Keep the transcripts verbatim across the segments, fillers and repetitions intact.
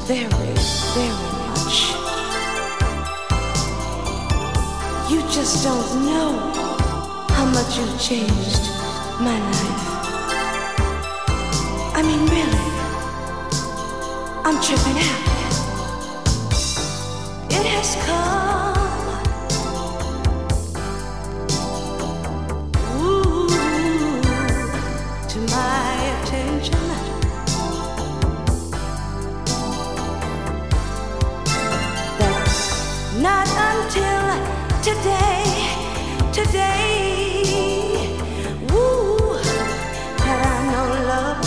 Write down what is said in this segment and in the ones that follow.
very, very much. You just don't know how much you've changed my life. I mean, really, I'm tripping out. It has come, ooh, to my attention that not until today, today, ooh, had I known love.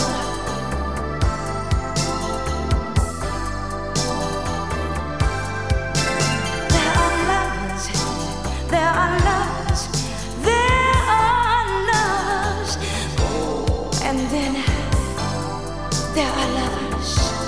There are lovers, there are lovers, there are lovers, oh, and then there are lovers.